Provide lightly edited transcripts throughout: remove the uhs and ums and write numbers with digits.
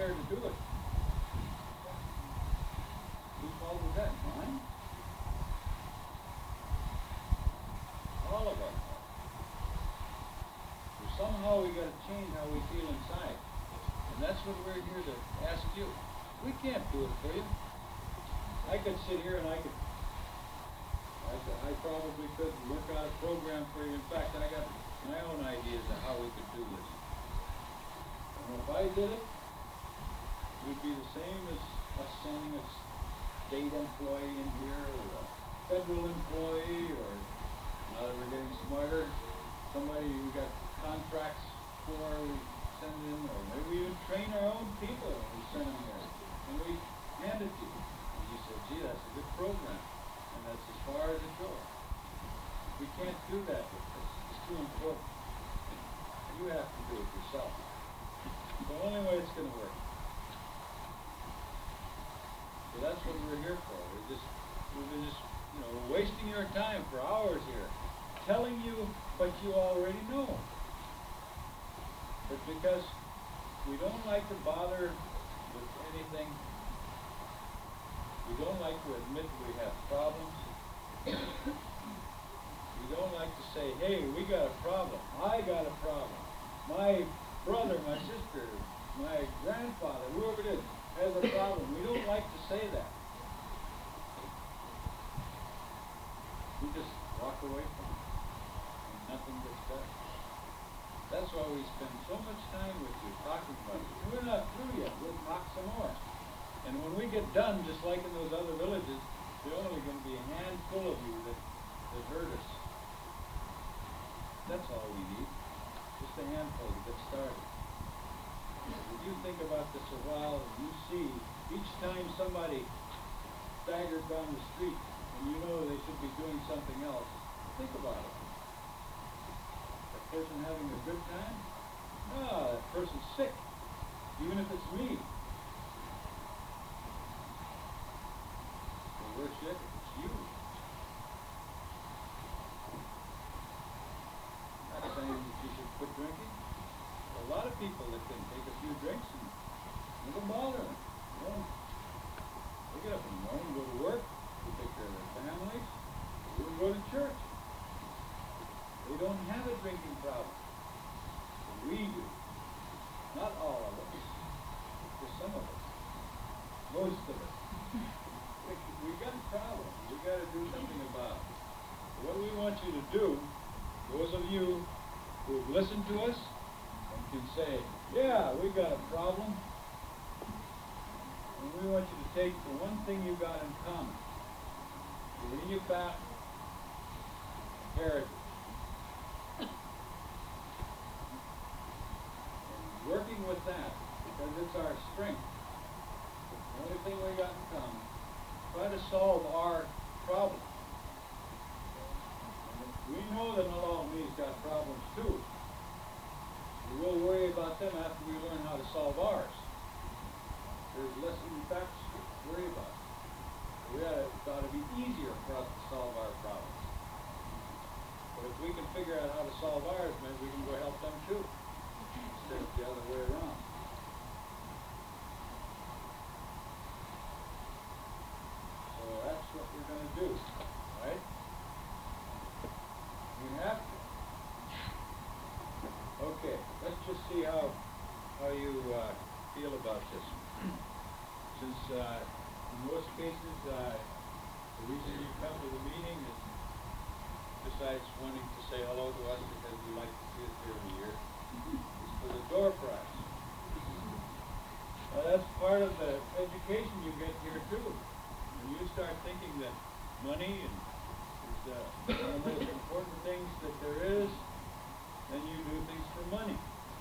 there to do it? Whose fault was that? Mine? All of our fault. So somehow we got to change how we feel inside. And that's what we're here to ask you. We can't do it for you. I could sit here and I probably could work out a program for you. In fact, I got my own ideas of how we could do this. And if I did it, it would be the same as us sending a state employee in here, or a federal employee, or now that we're getting smarter, somebody we got contracts for, we send in, or maybe we even train our own people and we send them here. And we hand it to you. And you say, gee, that's a good program. And that's as far as it goes. We can't do that with this. It's too important. You have to do it yourself. It's the only way it's going to work. So that's what we're here for. We've been just, wasting your time for hours here, telling you what you already know. But because we don't like to bother with anything, we don't like to admit we have problems. We don't like to say, hey, we got a problem. I got a problem. My brother, my sister, my grandfather, whoever it is, has a problem. We don't like to say that. We just walk away from it, and nothing gets better. That's why we spend so much time with you talking about it. We're not through yet. We'll talk some more. And when we get done, just like in those other villages, there's only going to be a handful of you that hurt us. That's all we need. Just a handful to get started. If you think about this a while, and you see each time somebody staggers down the street and you know they should be doing something else, think about it. That person having a good time? That person's sick, even if it's me. Well, we're sick if it's you. I'm not saying that you should quit drinking. There are a lot of people that can take a few drinks and it doesn't bother them. They get up in the morning, go to work, they take care of their families, they even go to church. They don't have a drinking problem. But we do. Not all of us. Just some of us. Most of us. We got a problem. We got to do something about it. What we want you to do, those of you who have listened to us and can say, yeah, we got a problem, and we want you to take the one thing you got in common. The Inupiat heritage. And working with that, because it's our strength, the only thing we got in common, try to solve our problem. We know that not all of me's got problems too. We will worry about them after we learn how to solve ours. There's less facts to worry about. It ought to be easier for us to solve our problems. But if we can figure out how to solve ours, maybe we can go help them too, instead of the other way around. So that's what we're going to do, right? We have to. Okay, let's just see how you feel about this. Since in most cases, the reason you come to the meeting is, besides wanting to say hello to us because we like to see us here every year, is for the door prize. That's part of the education you get here too. When you start thinking that money is one of the most important things that there is, then you do things for money.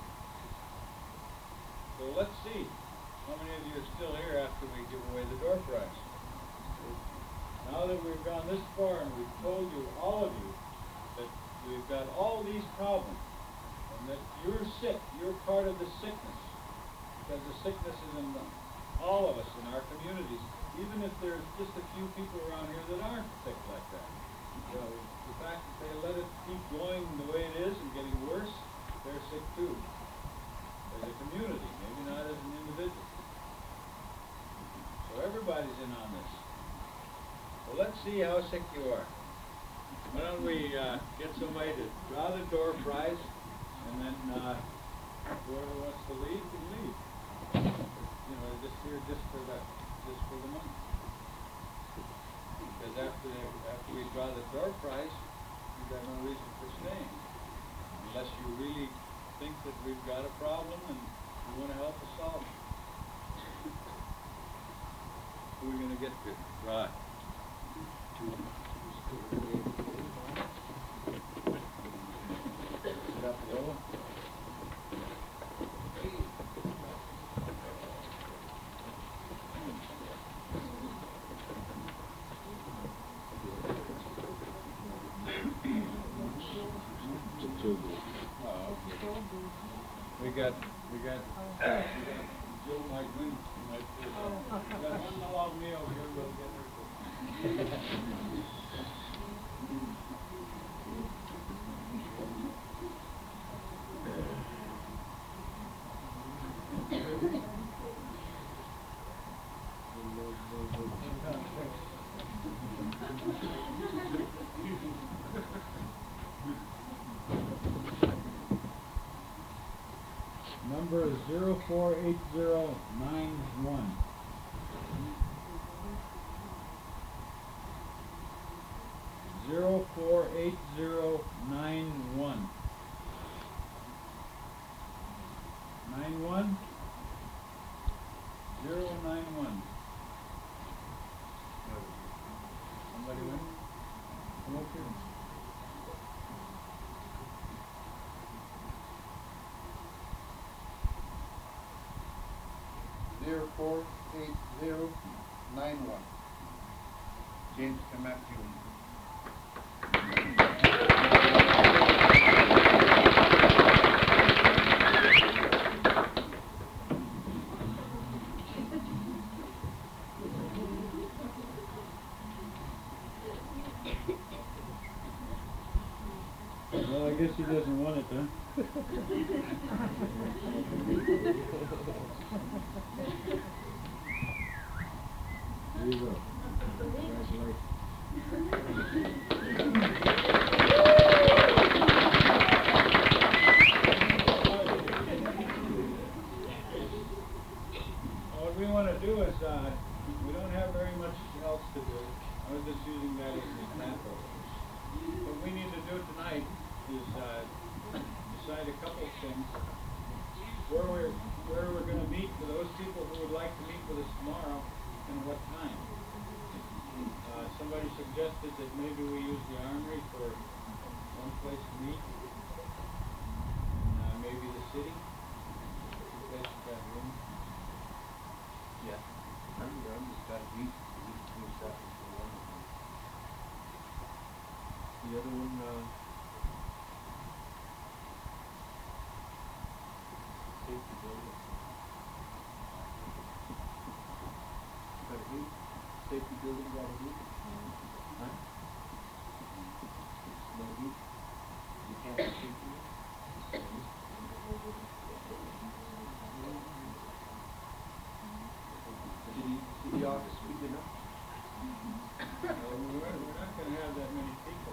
So let's see how many of you are still here after we give away the door prize. Now that we've gone this far and we've told you, all of you, that we've got all these problems and that you're sick, you're part of the sickness, because the sickness is in all of us in our communities, even if there's just a few people around here that aren't sick like that. So the fact that they let it keep going the way it is and getting worse, they're sick too. As a community, maybe not as an individual. let's see how sick you are. Why don't we get somebody to draw the door prize, and then whoever wants to leave can leave. You know, just here just for the money. Because after we draw the door prize, you've got no reason for staying, unless you really think that we've got a problem and you want to help us solve it. Who are we going to get to? Right. We got Joe might win. We got one along me over here. We'll get her. Number is 048091. Zero 48091. 91 091. Somebody win? Come up here. Zero 48091. James Kamak Jr. Well, I guess he doesn't want it, huh? There you go. Congratulations. What we want to do is, we don't have very much else to do. I was just using that as an example. What we need to do tonight is decide a couple of things. Where we're going to meet for those people who would like to meet with us tomorrow, and what time. Somebody suggested that maybe we use the Armory for one place to meet, and maybe the city. Two places got room. Yeah. I'm just got to eat. Stuff for one. The other one, safety building. Got a heat? Safety building got a heat? Huh? No heat? You can't have safety? City office big enough? We're not going to have that many people.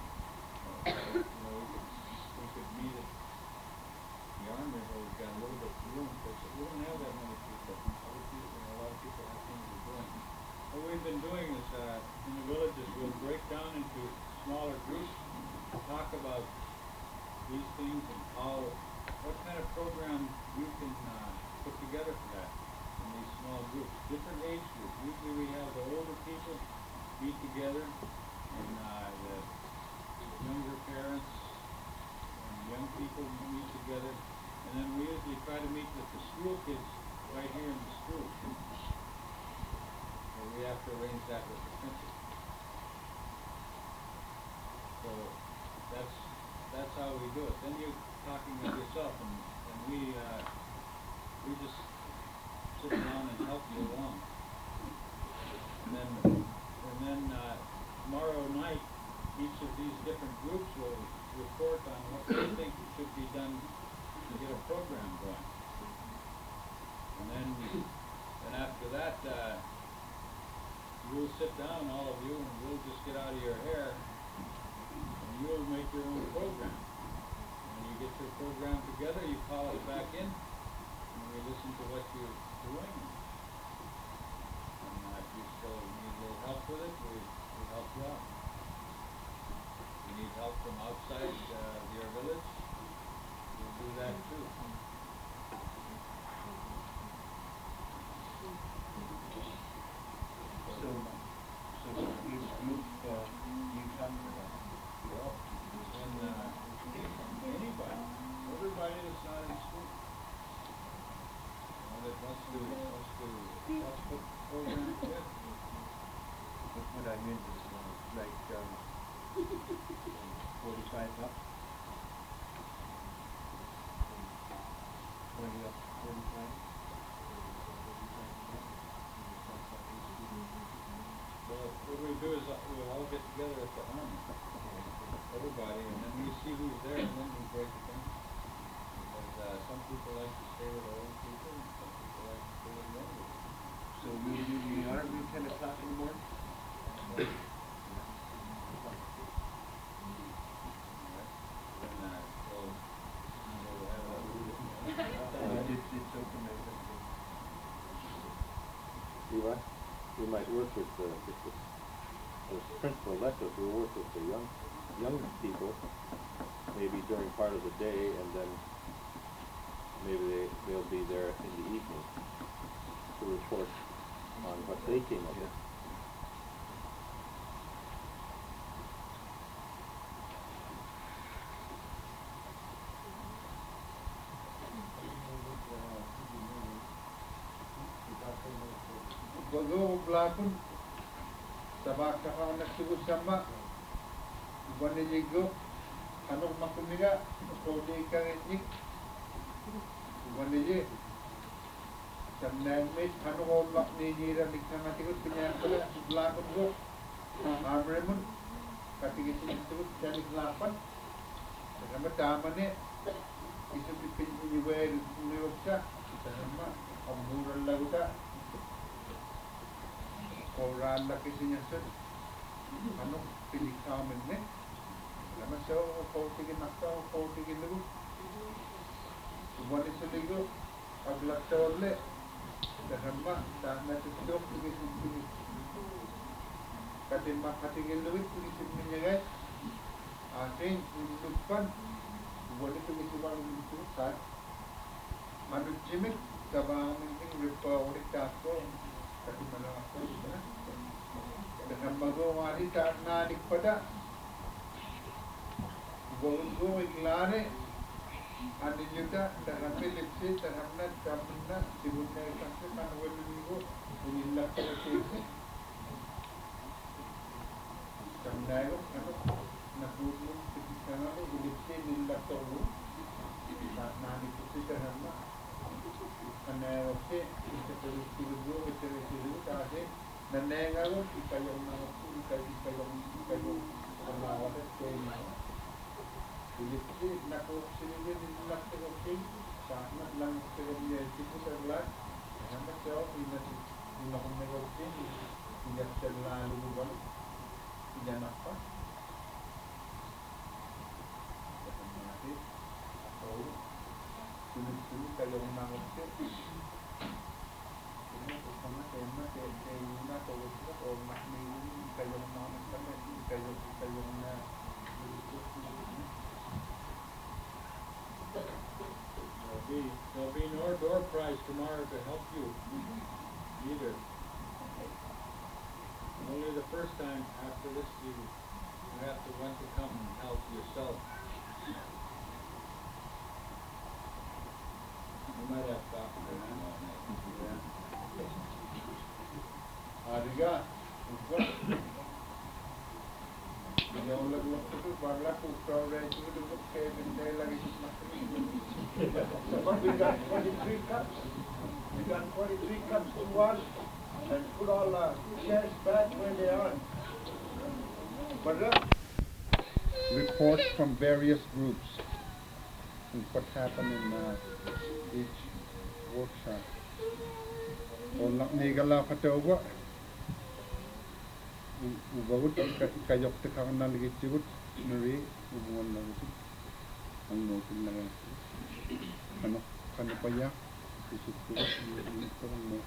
We could meet at the Armory where we've got a little bit of room, but we don't have that many people. Other people, a lot of people have things to do. What we've been doing is, in the villages, we'll break down into smaller groups, talk about these things and what kind of program you can put together for that in these small groups, different age groups. Usually we have the older people meet together, and the younger parents and young people meet together, and then we usually try to meet with the school kids right here in the school. So we have to arrange that with the principal. So that's how we do it. Then you're talking with yourself, and we just sit down and help you along. And then tomorrow night, each of these different groups will report on what they think should be done to get a program going. And then after that, you'll sit down, all of you, and we'll just get out of your hair, and you'll make your own program. When you get your program together, you call us back in, and we listen to what you're doing. And if you still need a little help with it, we help you out. If you need help from outside your village, we'll do that too. So each group, you come to that. And anybody, everybody that's not in school, that wants to put programs together. But what I meant is, like, 45 up. 20 up, 45. Well, what we do is we'll all get together at the home, everybody, and then we see who's there, and then we break it down. Because some people like to stay with old people, and some people like to stay with young people. So we do the interview 10 o'clock in the morning? Then we'll have It's open at Levi, we might work with as principal electors, we'll work with the young people, maybe during part of the day, and then maybe they'll be there in the evening to report on what they came up with. Bago blakon tabak ka nagsugot sama iban niligo anong makumiga ko di ka nik iban nili samnan mit ano ko bak ni nira nikna ngatigot pinya pala blakon go amremon katigit itu jadi 8 sama tama ni isu pipin ni wer ni oksa sama amuran lagu ta Koran laki sinyasad, ano pinikamen ne? Lama siya ko tigin nakta ko tigin lugo. Subuan isa ligo, aglakta orle, dahama, dahama tutok tigin tigin. Katin makatigin lugo, tigin niya guys. Ating lupan, subuan ito misuban lugo sa. Manut jimit, kabang mingking ripa ulit tako. Kasi malakas ko ito na. Dengan magawa ni tak nanik pada Gawin iklare Adi juga dengan milipsi Terhamna kamna Sibutnya ikansi Kanwal minggu Unilak kerasisi Kamna yo Ano Nakudun Sikisana lo Milipsi Nilak tawu Tak nanik isi terhamna Kanayawasi, ito tuloy-tuloy, kasi nanengaw, ikayong kumawat at kayo Pilipsi, naku, sinigin nilak sa kapil, sakmat lang sa kapil, tipo sa lag, naman siya, inakong nagawin, ingat siya laluluban, inanak pa. Kasi natin, ako, tuloy-tuloy kayong nangopsi. Ini sama tema na tawag ko o mas may kayong nangopsi kayong na There'll be no door prize tomorrow to help you either. Only the first time after this you have to want to come and help yourself. You might have stopped for that. Adiga, ugod. Bigyan ko lang ito, bagla po, coverage ko ito, kaya bintay lagi sa makri. But we got 43 cups. We got 43 cups in one, and put all the chairs back where they are. But reports from various groups and what happened in each workshop. Or nigala katawa. ubagut kayok te karena lagi cibut nuri hubungan lagi ang motin lagi ano pa ya isip ko ito ang mo.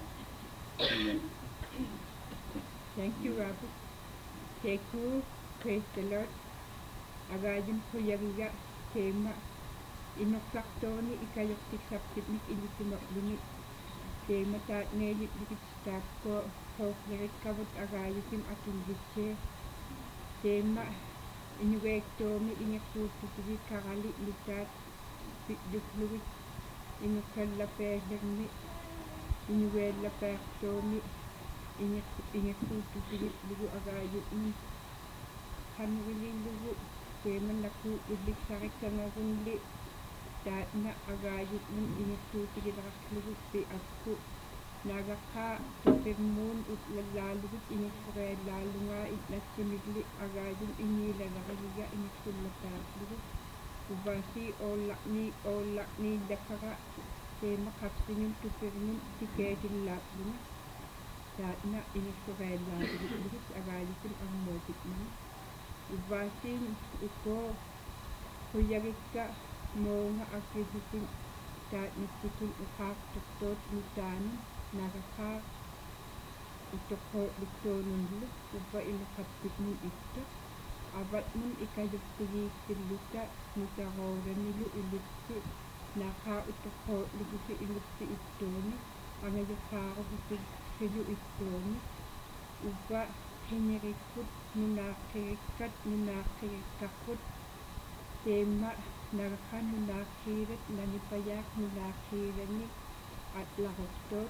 Thank you, Robert. Take you, praise the Lord. Agajin ko yagiga tema inoklaktoni ikayok tiksaptit nik ilitimak lunit. Tema taat nelit dikit start ko hoklerit kabut agayitim atin gitse. Tema inuwektomi inekututigi karali litat pitdukluwit inukalla pehlermi inuwella pehtomi inekututigi lugu agayitmi kanwili lugu tema naku ulik sariksanarunli taat na agayitmin inekututigi laklugu pi akku nagaka topirmun utlalalugit ineksrelalunga itnatsimigli agayun inilalariga ineksullapaalugu ubasi olakni dakara tema kapsinin tupirmun tikeetillaaplugu taatna ineksrelalugit agayutin angmotikman ubasin uko kuyagikka moonga akisitin taatnittikun ukaaqtortoot nutaanin nagaka utoko lutoonunlu ubba ilaqappitmun itta avatmun ikayuptigiiktilluta nutarooranilu ilippi naqa utoko lugusi ilippi ittooni angayuqaarugusilu ittooni ubba hinirikkut nunaaqirikkaqut tema nagaka nunaaqiirat nanipayaaq nunaaqiirani atlarortoot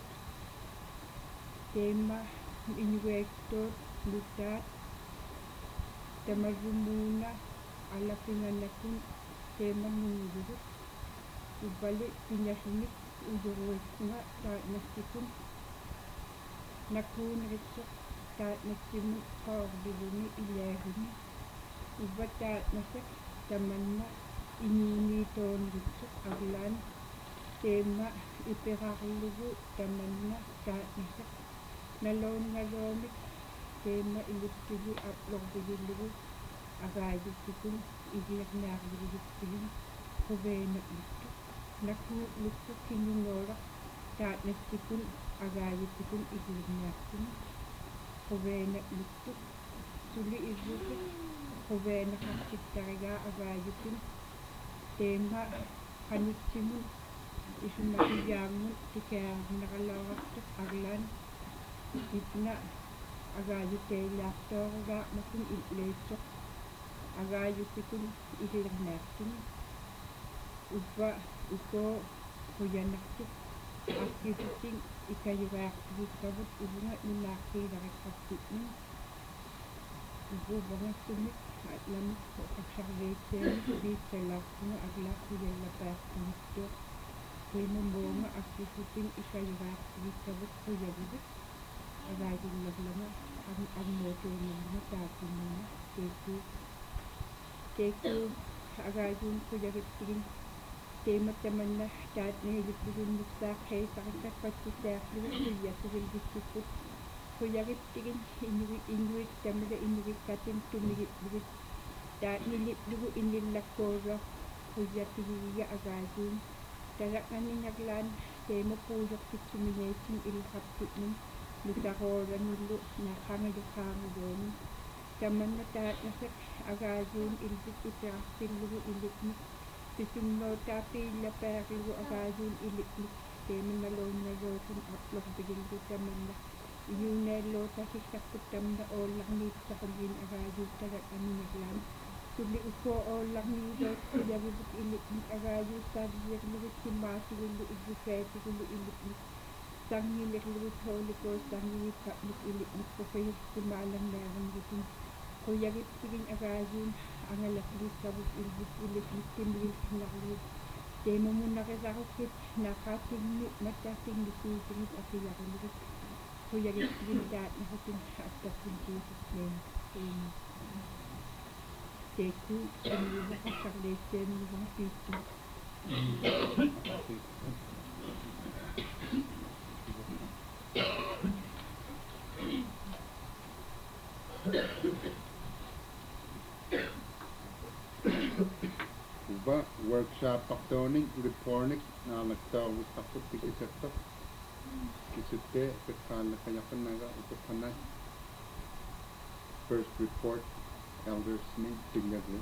tema inuweektoot lutaat tamarumuuna alapinganakun tema nungurut ubali pinyahinik ujuruikkunga taatnastikun nakuunritsoq taatnassimun qaorliluni ilaahuni ubba taatnasak tamanna iniiniitoonritsoq aglaan tema ipirarlugu tamanna taatnasak naloonngaloomik tema iliptigi atlordigillugu agaayittikun igiarnaarligittigin quveenaqluttu nakuuqluttu kinungoolaq taatnastikun agaayittikun igilirnaartun quveenaqluttu suli irrutik quveenaqartittarigaa agaayittin tema qanutsimun isumakiyaammun tikaarnaqalaorartuq aglaan itna agaayuteillaartoorigaa makun illeitsoq agaayuttikun igilirnaartun ubba ukoo quyanartuq akkisitting ikayugaartigikkavut ulunga nunaaqqiilariqqartitni ubuuvangassumik atlamik oqarsarleitseemik biitsalaartunga aglaa quyallapaartumiktuoq kuimamuunga akkisitting ikayugaartigikkavut quyavivik agaayullaglama angmootuunallama taatinnama teekku agaayuun quyavittigin teematamanna taatneelippigunnuttaaqheisaritak pattitaarlugu quyasugilgissikkut quyavittigin inuittamila inuikkatin tumigitligit taatniliplugu inillakkuuruaq quyatigigiga agaayuun talaqaningaglaan teema puusortitsumineitsin ilaqappitnun nutaroolannullu naqangayuqaangulooni tamanna taatnasak agaayuun ilpit ipirartillugu ilipnik pisunnootaapiillapaarigu agaayuun ilipnik teemanaloonnalootun atlorpigillu tamanna iyuuneellootasiksarput tamna oollarniitsaqulgin agaayuun talaqaningaglaan tuli ukoo oollarniiloot quyavivik ilipnik agaayuun saaviyerlugit simaasugullu igguseetigullu ilipnik sangilirlugut hoolikoo sangigippaqluk ilipnik qufayirtimaalanneerangutin quyavittigin agaayuun angalaqlikkavut ilvut ilipnik timigilkinarlugut teemamunaqisarukit naqaatingni mattaatingmisiitigit akiyarlugut quyavittigin taatnaqutin attappuntiisit teema teekku iniuqarsarleitseemnivunga piittum Uba workshop paktoning repornik na nagtawag takot tikisato. Kisute kekala kaya naga upapanay. First report elders meet together.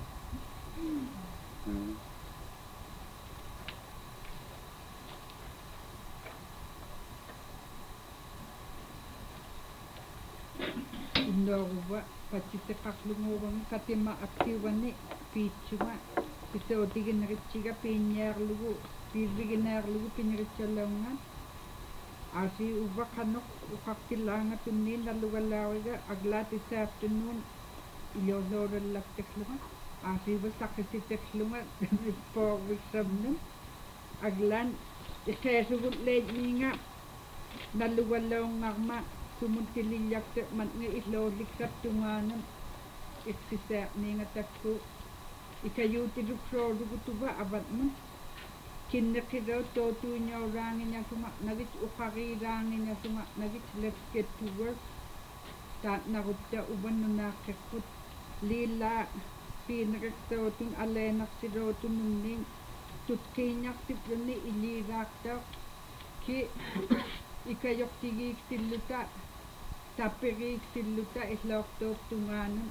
Indoruwa pachite kaklungurun katima aktiwani pichuma pisotigin richiga pinyarlugu piviginarlugu pinyrichalongan asi uba kanok ukaktilanga tunni nalugalawiga aglat this afternoon ilolorallakteklunga asi uba sakisiteklunga report wisabnum aglan ikesugut lejminga nalugalongarma sumutililyakte matnga iloliksak tunganan iksisak ninga takku ikayutiluksorugutuba abatman kinnekiro totunyaurangin suma nagit ukarirangin suma nagit let's get to work ta narutta uban nakekut lila pinrektotun alenak sirotun nunning tutkinyak tipluni ilirakta ki ikayok tigik tilluta tapirik tilluta isloktok tunganan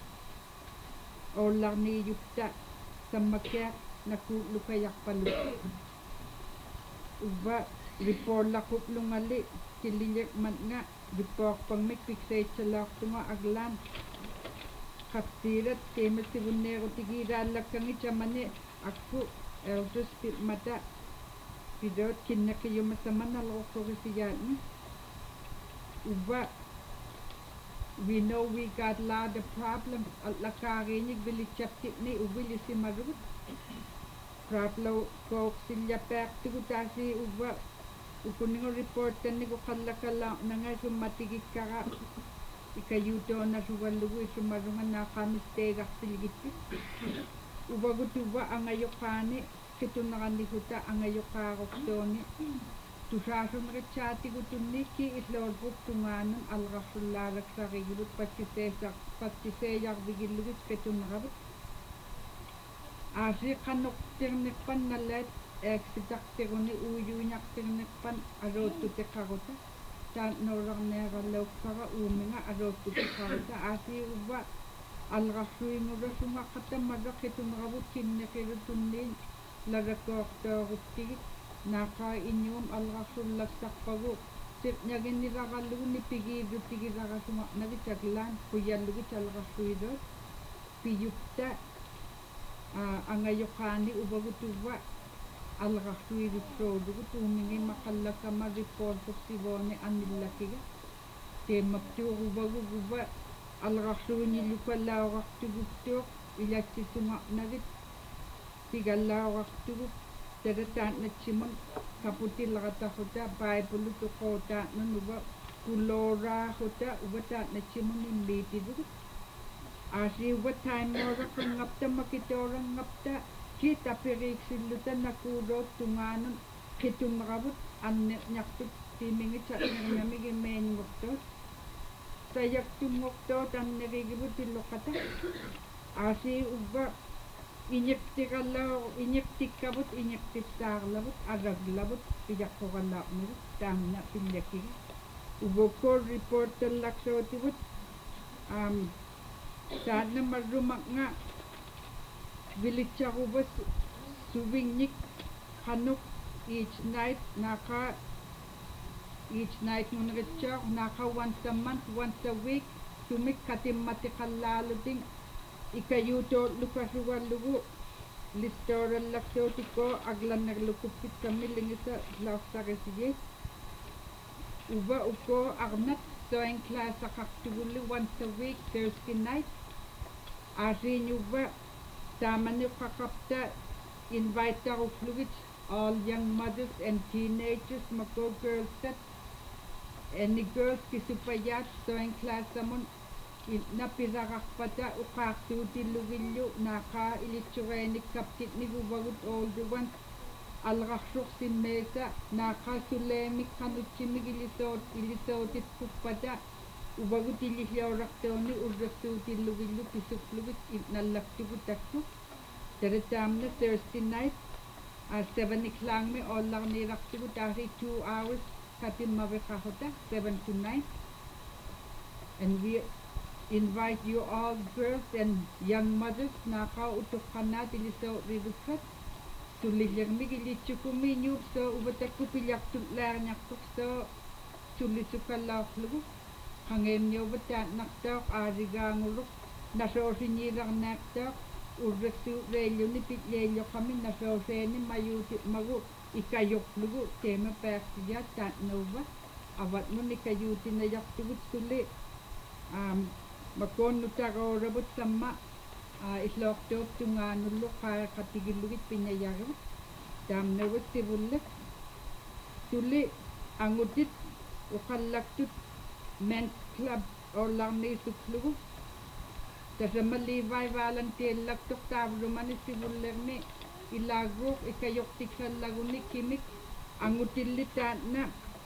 olarni yukta samakyak nakulukayak palut uba report lakup lungali kiliyak man nga report pangmik piksay chalak tunga aglan kaptirat kemet tibunero tigiralak kangi chamane aku elders mata pidot kinakayo masaman alokokisiyan uba we know we got lot of problems at lakarinig bilichaptik ni ubili si marut Praplo kok silya pek tugutasi uba ukuningo report ni ko kallakala nangay sumatigit kara ikayuto na suwalugu sumarungan na kamistega silgiti uba gutuba ang ayokani kitunakandikuta ang ayokaroktoni tusasum rechati gutuniki islorguk tunganan alrasullarak sariglut pachiseyak bigilugit kitunakabit asi kanok tirnikpan nalet eksitak tiruni uyunyak tirnikpan arotu tekarota tan norang neralaw para uminga arotu tekarota asi uba alrasui ngura sumakata maga kitunakabit kinnikirutunin lagakoktoruttigit naka inyum alrasullak sakpagu sirnyagin nirakalugu nipigiduttigiraka sumaknagitaglan kuyalugit alrasuidot piyukta angayokani ubagutuba alrasuidutsodugu tumingi makallakama report sibone anillakiga temaptu ubaguguba alrasuini lukalawraktuguktok ilatsisunga-nagit tigalawraktuguk tadatan natsimun kaputilakata huta Bible tukota nanuba kulora huta ubata natsimun imbitidugu asi uba time mora kangapta makitorang ngapta kita pirik silutan nakurot tunganan kitun makabut nyaktuk timingit sa namigin men ngoktot sayak tumoktot ang narigibut tilokata asi uba inyektikabut inyektisarlabut araglabut piyakokalap nabut tamna pilyakig uboko reporter laksotibut sana marumak nga vilitsakubas suwingnik hanuk each night naka once a month once a week sumik katimatikallaluding ikayuto lukasuwalugu listoral laksotiko aglan naglukupit kami lingisa laksaresiye uba uko agnat soeng class akaktuguli once a week Thursday night asin uba tamani kakapta invite ako flugit all young mothers and teenagers mako girls set any girls kisupayat soeng class amon napirakakpata ukaktutilugilyo naka ilitsurenik kaptit ni gubagut all the ones alraksok si mesa naka sulemik kanutsimik ilisotit pupata ubagut ilihyauraktoni urraktutilugilyo pisuklugit nalaktibutaktu Taretamna Thursday night 7 o'clock me ollar niraqtigu taasi 2 hours katimmaviqaqota 7 to 9. And we invite you all girls and young mothers naka utukana tiliso ridukhat tulilirmi gilichukumi nyup so ubataku pilyak tutlarnyak so tulisukallaqlugu hangem nyobata naktok ariganguluk nasosinirarnaktok urreksu reiluni pitlelyo kami nasoseni mayuti magu ikayoklugu tema pertiya tatnova avat mun ikayuti na yaktugut tuli makon nutarorabut sama isloktok tunganullu katigilugit pinayaro damnawat tibullet tuli angutit ukallaktut men's club orlarni suklugu tasamali vai volunteer laktok tavrumani sibullerni ilagok ikayoktik salaguni kimik angutillitan na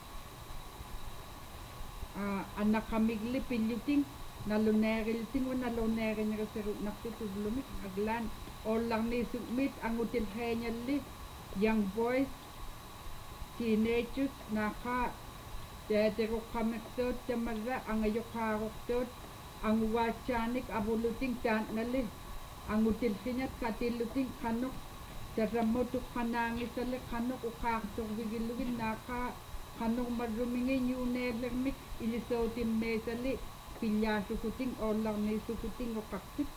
anakamigli pilyuting nalunerilting o nalunerin reserut naktutulumit aglan orlarni sukmit angutil henyalli young boys teenagers naka Tētero kamektot tamara angayokharoktot ang wachanik abuluting tanali ang utilhinyat katiluting kanok taramotuk kanangisale kanok ukaktok bigilugin naka kanok marumingin yunelermik ilisotin mesali pilyasukuting olang nesukuting okaktit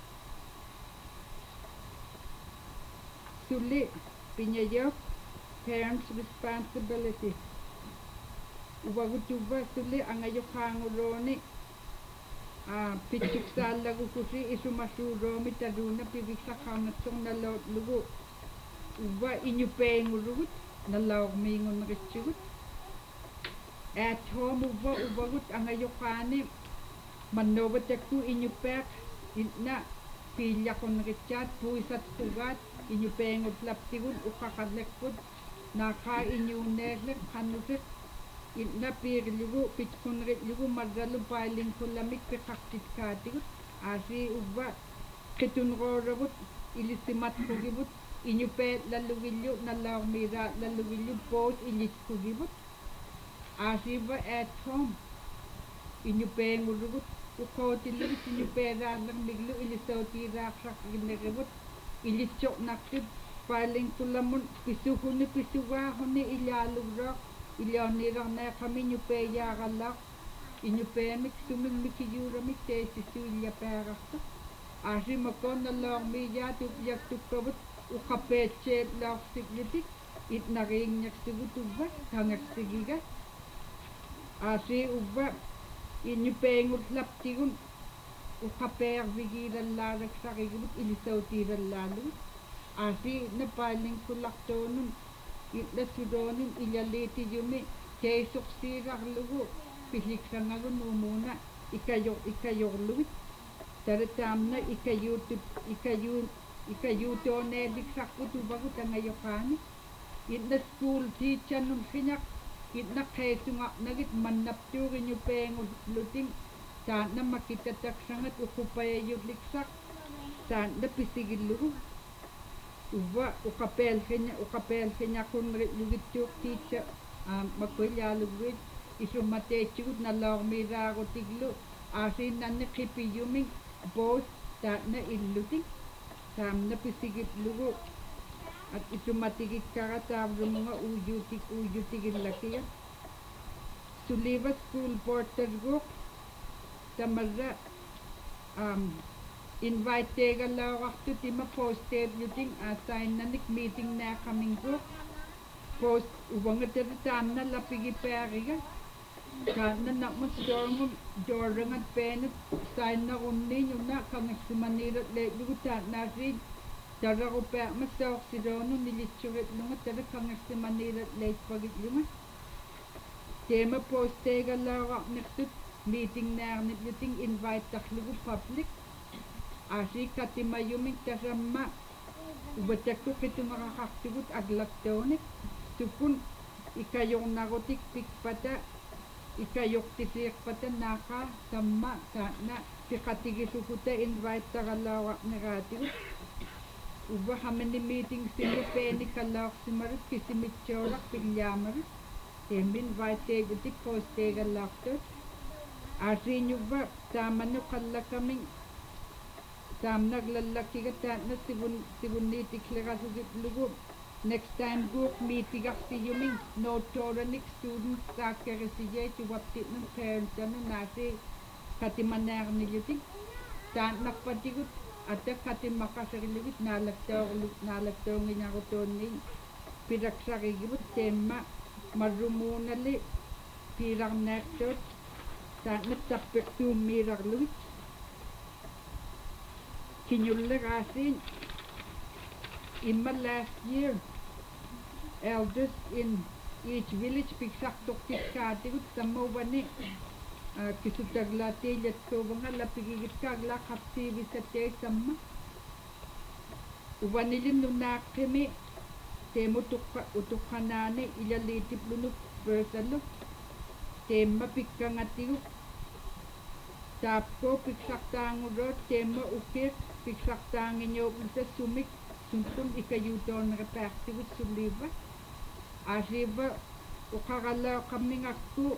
suli pinyayok parents responsibility ubagutuba tuli angayokanguroni pichuk salagu kusi isumasuro mitaduna pibiksa kamatsong nalaw lugu uba inyupengurut nalaw mingon nakitsugut at home ubagut angayokani manobatakku inyupek na pilya ko nakitsyat puisat tugat inyupengut laptigun ukakadlekpud naka inyuneglek kanusik na pirlugu pitkunrit lugu mardalu paling kulamik pekaktit katigut asi uba kitunroragut ilisimat kugibut inyupet lalugilyu nalawmira lalugilyu post ilis kugibut asi ba at home inyupengurugut ukotilugit inyupera lang miglu ilisotiraksak ginegibut ilisok nakit paling kulamun pisuhuni pisuwahuni ilalugrak ilionirang na kami nyupeya galak inyupemik sumimik yuramik tesisu ilya perakta asi makon na lang miya tupyak tupkabut ukapetset lak siglitik itnaring nyak sigutubba kangak sigiga asi ubba inyupengut laptigun ukaper vigiran larak sakigibut ilisautiran lalu asi na paling kulaktonun itla sudonin ilaliti yumi kesok sirak lugu pisik sangagun numuna ikayok luwit taratamna ikayutone diksakut ubagut angayokani itla school teacher nun sinyak itla kesunga nagit manapturin yupengut luting saan na makitatak sangat ukupaya yudliksak saan na pisigil lugu uba ukapel kenya kunrit lugituk teacher makwilya lugwit isumate chud na lawmira ko tiglo asin nan kipiyuming boss ta na illuting sam na pisigit lugo at isumatigit karata mga uyutik lakiya suliva school porter group tamarra invite tega la waktu tima posted yuting assign nanik meeting na coming group post ubang tam na lapigi periga kana na mo dorang at pen sign na unni yung na kang sumanira le luta na rin tara ko pa masok si dono nilitsurit lunga tara kang sumanira le pagit lunga tema post tega la wak next meeting na yuting invite taklugu public asi katimayuming tasama ubatakto kito makakaktigut aglaktonik supun ikayong nagotik pikpata ikayok tisik pata naka sama sana si katigisukuta invite tagalawak negatigut Uba how many meetings sinipeni kalauksimarit kisimitsiorak pilyamarit. Temin vaiteguti postegalaktot. Arinyuba tamanu kallakaming tamnaglallakiga taatna sibunnitiklerasugitlugu. Next time group meetingaqsiyuming notoranic students taakkerisiyay tuwaptitnum parents anu nasi katimanearnilutik taatnaqpatigut ata katimmaqaseriligit naalaktoonginyarutoonni piraksarigibut teemma marrumuunali piirarnaaqtuut taatna tappiqtuummiirarlugit kinyulleraasiin imma last year elders in each village piksartortikkaatigut tammuvani kisutaglaatiillatkuuvanga lapigigitkaagla qartiivisatei tamma uvanilin nunaaqqimi teemu utuqqanaani ilaliitiplunuk personlu teemma pikkangatigu taapko piksartaanguroot teemma ukiiq piksartaangiñuuqlita sumik sumpun ikayuutooneripaartigut sulliiva aasiiva uqaralaoqammingakku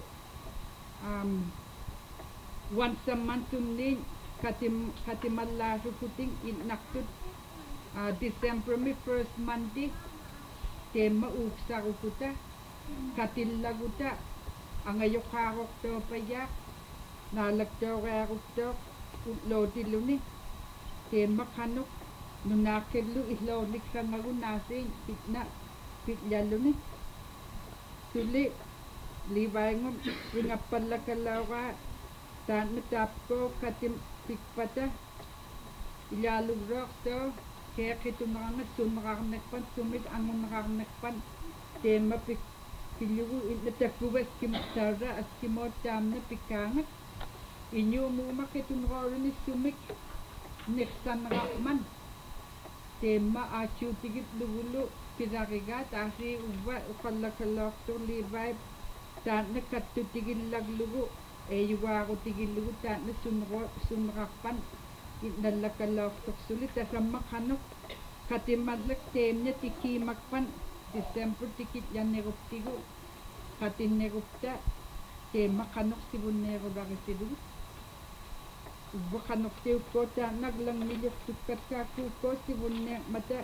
once a month unniin katimallaasukuting innaqtut December first Monday teemma uuksarukuta katillaguta angayoqaarortoopayaaq naalaktoorearuttoq utlootiluni teemma qanuk nunaaqillu illoorliksangagu naasiin pitlalluni tuli liivaingum ringappallakallauraa taanna taapkoo katim pikpata ilaalugreertoo keeqituneranga sunnerarnekpan sumit angunerarnekpan teemma pillugu innatakkuga skimtaara askimoot taamna pikkaangat iñuumuumaqqitunerooruni sumik nirsannerarman teemma aachuutigit lugulu pirarigaat aasii uva uqallakaloortur liivai taanna kattutigillalugu eeyugaarutigilugu taanna sunnerarpan innallakaloortorsuli tasamma qanuk katimallak teemna tikiimakpan December tikitlanneruptigu qatinnerupta teemma qanuk sivunneerularisulugu uva qanortiukko taannaglangnillertukkatkaakuukko sivunneermata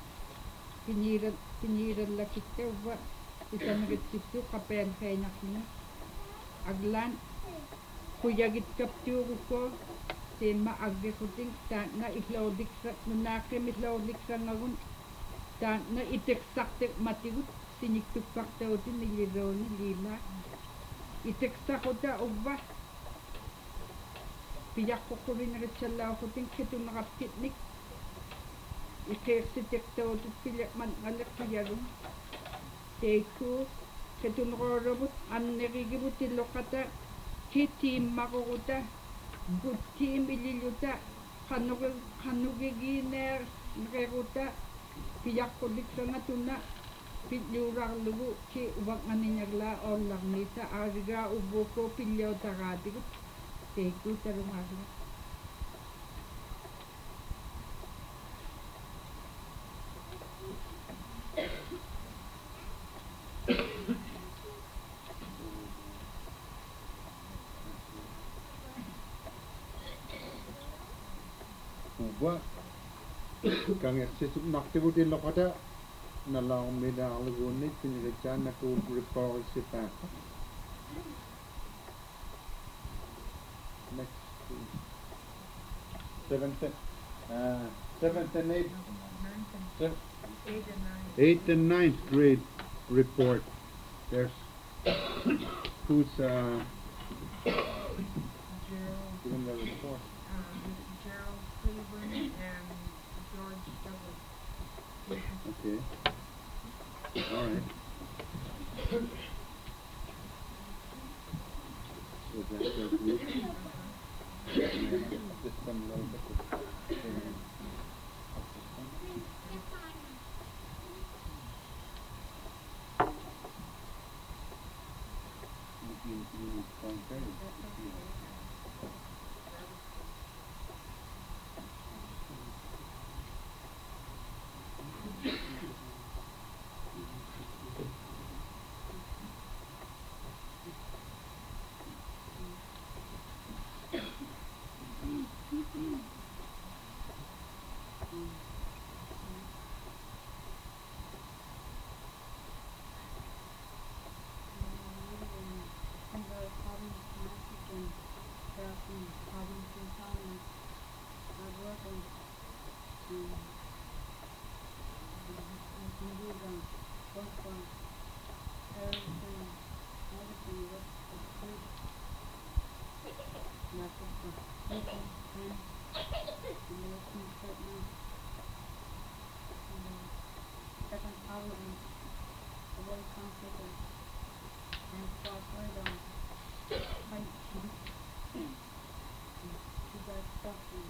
piñiirallakitta uva isaneritsittu qapealxeenarlinga aglaan quyagitkaptuurukko teemma aggequting taanna nunaaqim illoorliksangagun taanna iteqsarteqmatigut siñiktukkartautin nillirooni liilaa iteqsaquta uva piyaqqoqqulineritsallaaqqutin qituneraptitnik iqeersiteqtautut pilaqman aleqqiyagun teikku qituneroorabut annerigibut illoqata kitiimmaquruta guttiimililluta qanugigiineerneruta piyaqqulliksanga pilluurarlugu ki uvanganiñaglaa oollarniita aarigaa uvuukko pilliutaraatigut teikku talungaarlu uva kangersisuk naqtivut illoqata nalaarmidaarluguunnik pinilitsaannaku reportsipaaqa next Seventh and eighth and ninth grade report. There's who's given the report. Gerald Cleveland and George Douglas. okay. All right. So that's their group. Just some little bit of well confident and forward on punching to that stuff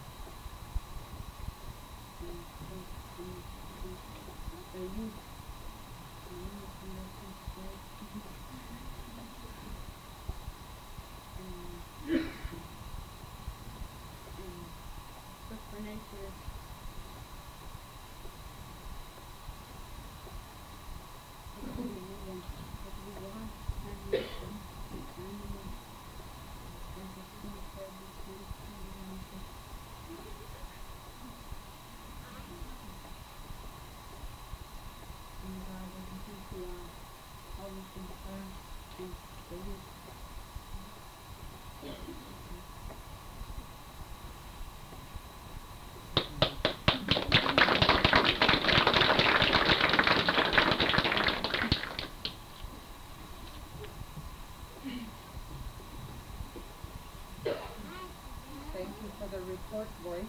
Thank you for the report, boy.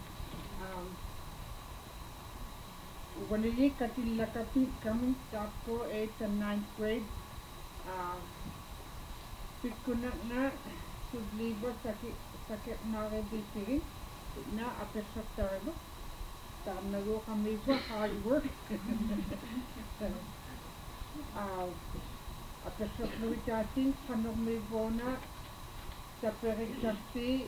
Wanili katilla coming up for 8th and 9th grade. Pikuna na sublibo sakit nare ditirin na apesok tarbo. Tam nago kami po hard work. Apesok nuitatin panog may bona sa perikasi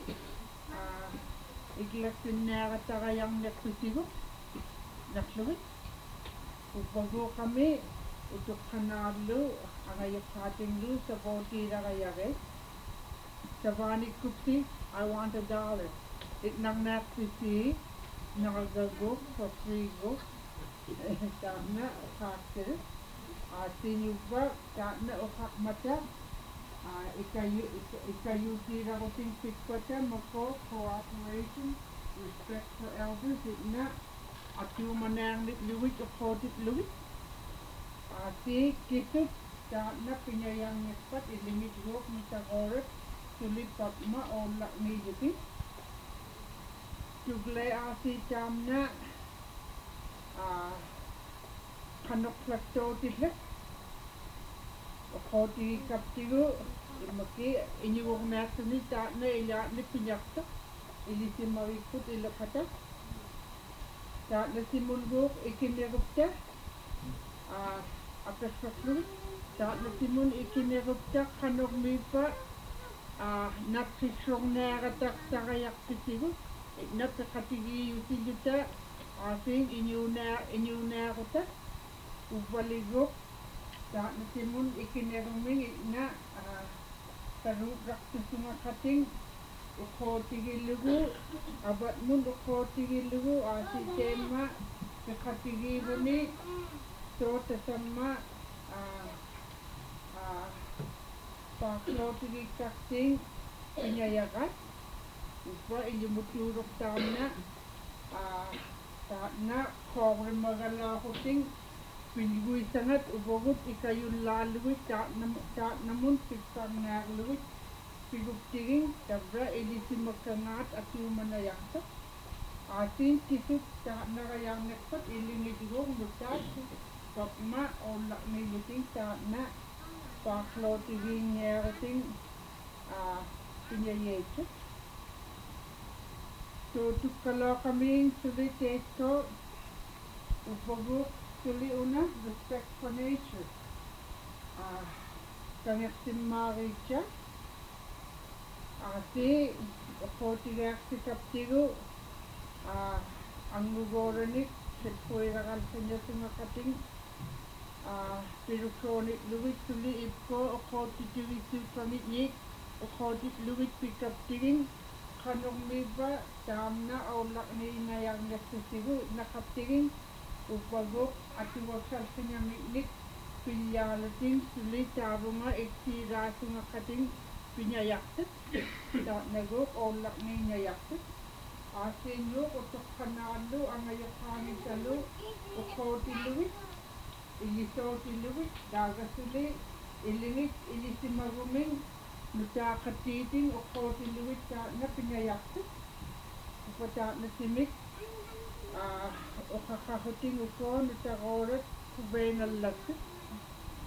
iglasin nara tarayang nakpitigo. Nakluwit. Upago kami utuk kanalo ang ayok ating lu sa boti na kayari. Sa vani kupsi, I want $1. It nang nakpiti nakagago for free go. Tama kakil. Sinuba tama ukak mata. Ikayu tira ko ting pitpata mako cooperation, respect for elders. It na Atu manang nit luwit o kodit luwit. Si kitut na pinyayang nagpat ilimit gok ni tagoret sulit patma o lak ni jipit. Tuglay si tam na kanok lakto titlet. O kodi kaptigo maki inyuwag nato ni ta na ila ni pinyakta. Ilisi marikut ilakata. Saat na simulgok ikinirupta apesaklu saat na simun ikinirupta kanok mipa napisong naratak sarayak pitigo napakatigi utiluta asing inyuna kota upaligok saat na simun ikiniruming na karubrak tusunga kating uko tigilugu abat mun uko tigilugu si tema pekatigi buni so tasama paklo tigi kasting pinyayakat upa inyumuturok tamna na kogre magala kuting pinigui sangat ubogut ikayun laluit tak namun pisang nagluit Piguptiging tabra ilisi magkangat at yumanayakta. Atin kisip sa narayang nekpat ilingitigong lutas kapma o lakniliting sa na paklotiging nyerating pinyayete. So tukala kaming sulit ito upaguk suli una respect for nature. Kangaksin marikya. Si kotiyak si kaptigo ang lugoranik setpoy rakal sanya sumakating pirusonik luwit tuli ipko o kotitiwit supanitnik o kotit luwit pikaptiging kanong miba tamna o lakni inayang nasisigo nakaptiging upagok at iwaksal sanya miknik pilyalating tuli tabunga iktira sumakating pinyayaktit tak nagok o lakni nyayaktit asinyo utok kanalo ang ayakani salo o koti luwit iliso tiluwit dagasuli ilingit ilisimaruming nutakatiting o koti luwit na pinyayaktit upatak na simik o kakahuting uko nutakoret kubenal laktit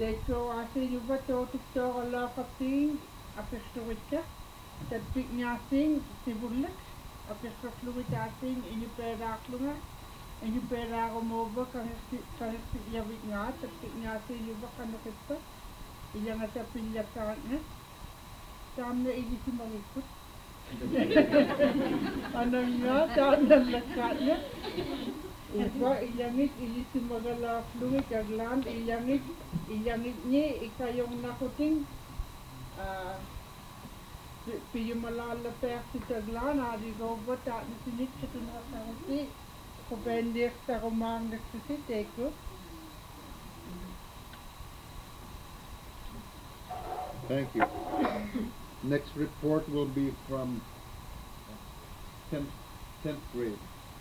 Teko ase yuba totik toga lakating apestorika tapik nyasing tibulek apestorluit asing iniperaklunga iniperagomoba kanesti yavik nga tapik nyasing yuba kanakitpa ilanga tapilyakanga tamna ilisimalikut ananga tamna lakatnya upa ilangit ilisimagalaflungit aglan ilangit ni ikayong nakuting piyumalala persi taglan ari goba ta nisinit katuna kaunti kupendik ta kumang naksisi teko. Thank you. Next report will be from 10th grade.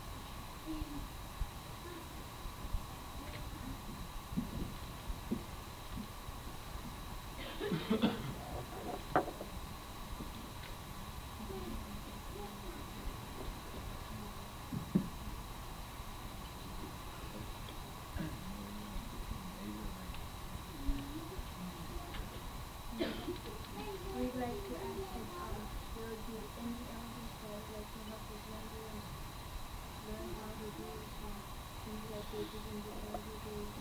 We'd like to ask if there would be any elders that would like to help us younger ones learn how to do things that they did in the elder days.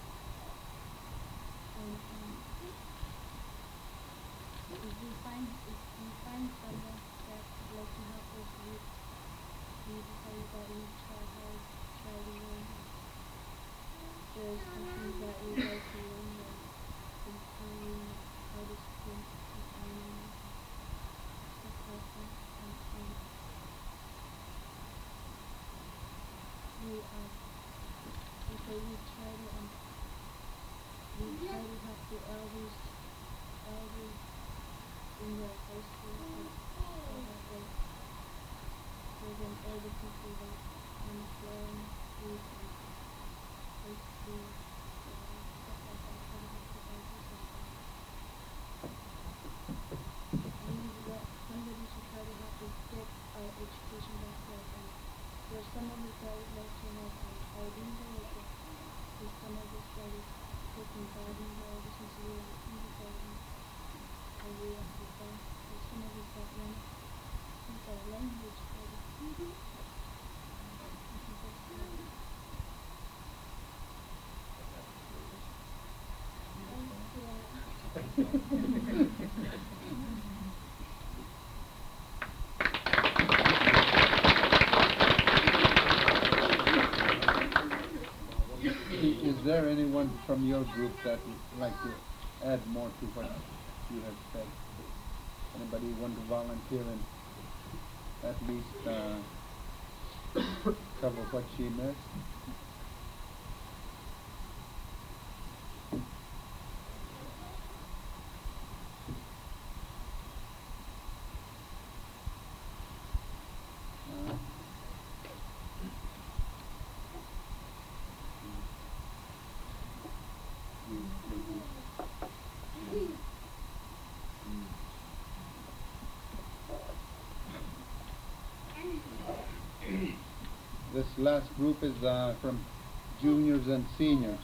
And if we find someone that would like to help us with maybe everybody try to learn. There's some things that we'd like to learn, like concerning how to speak and animals, stuff like that. And so we try to help the elders in the high school so that then elder people that can learn food and high school stuff like that. So we have to elders like that. Somebody should try to help us get our education back there. And there's some of us that would like to help gardening, there's some of us that is cooking gardening, ever since we were in the garden. And we have to dance. There's some of us that want to speak our language better. Is there anyone from your group that would like to add more to what you have said? Anybody want to volunteer and at least cover what she missed? This last group is from juniors and seniors.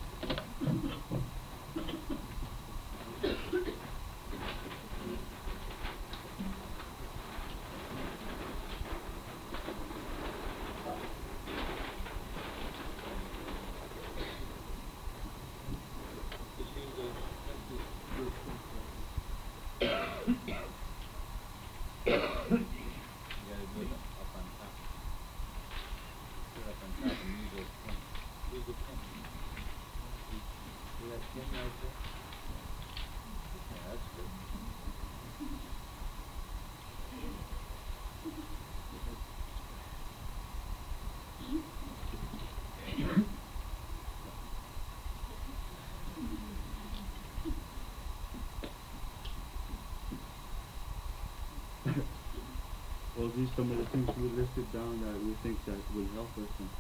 Well, these some of the things we listed down that we think that will help us, and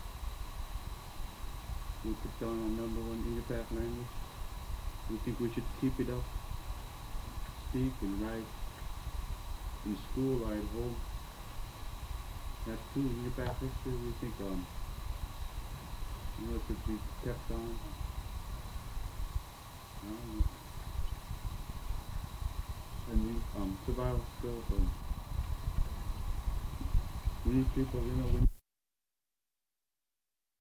we put down on number one Ingapaf language. We think we should keep it up, speak and write in school or at home. That too, Ingapaf history, we think it should be kept on. No? survival skills. We need people, you know,